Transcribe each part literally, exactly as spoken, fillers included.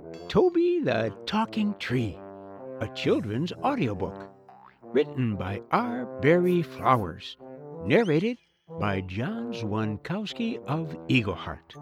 Toby the Talking Tree, a children's audiobook, written by R. Barry Flowers, narrated by John Zwankowski of Eagleheart.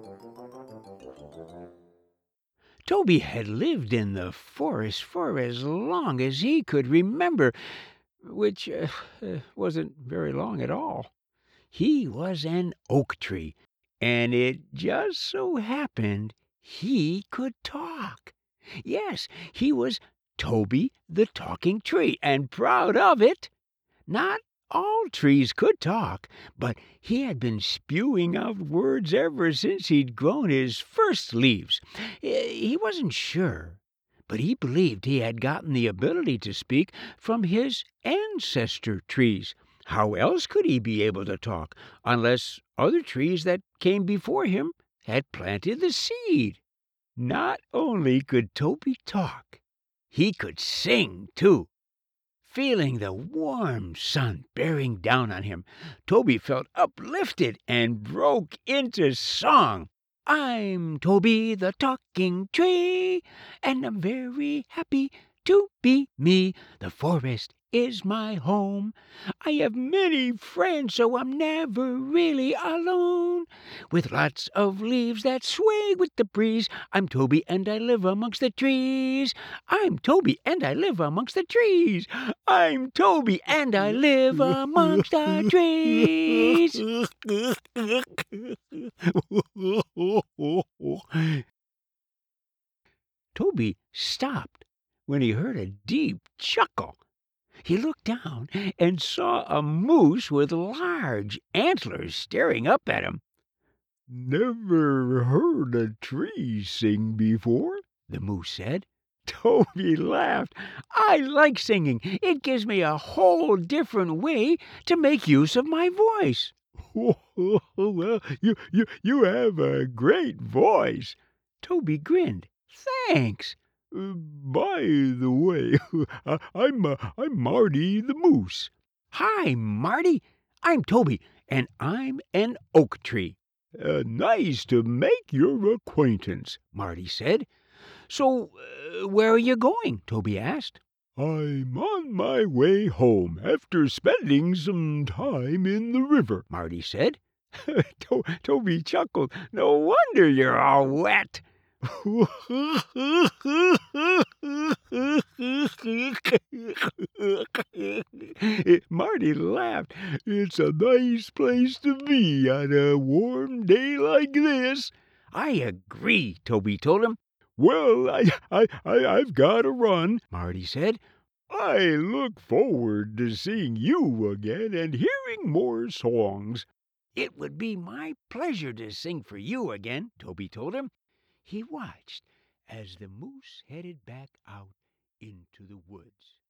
Toby had lived in the forest for as long as he could remember, which uh, uh, wasn't very long at all. He was an oak tree, and it just so happened he could talk. Yes, he was Toby the Talking Tree, and proud of it. Not all trees could talk, but he had been spewing out words ever since he'd grown his first leaves. Eh, He wasn't sure, but he believed he had gotten the ability to speak from his ancestor trees. How else could he be able to talk, unless other trees that came before him had planted the seed? Not only could Toby talk, he could sing, too. Feeling the warm sun bearing down on him, Toby felt uplifted and broke into song. I'm Toby the Talking Tree, and I'm very happy to be me. The forest is my home. I have many friends, so I'm never really alone. With lots of leaves that sway with the breeze, I'm Toby and I live amongst the trees. I'm Toby and I live amongst the trees. I'm Toby and I live amongst the trees. Toby stopped when he heard a deep chuckle. He looked down and saw a moose with large antlers staring up at him. "Never heard a tree sing before," the moose said. Toby laughed. "I like singing. It gives me a whole different way to make use of my voice." "Well, you, you, you have a great voice." Toby grinned. "Thanks. Uh, by the way, I- I'm uh, I'm Marty the Moose." "Hi, Marty. I'm Toby, and I'm an oak tree." Uh, "nice to make your acquaintance," Marty said. "So, uh, where are you going?" Toby asked. "I'm on my way home after spending some time in the river," Marty said. to- Toby chuckled. "No wonder you're all wet." Marty laughed. "It's a nice place to be on a warm day like this." "I agree," Toby told him. "Well, I, I, I, I've got to run," Marty said. "I look forward to seeing you again and hearing more songs." "It would be my pleasure to sing for you again," Toby told him. He watched as the moose headed back out into the woods.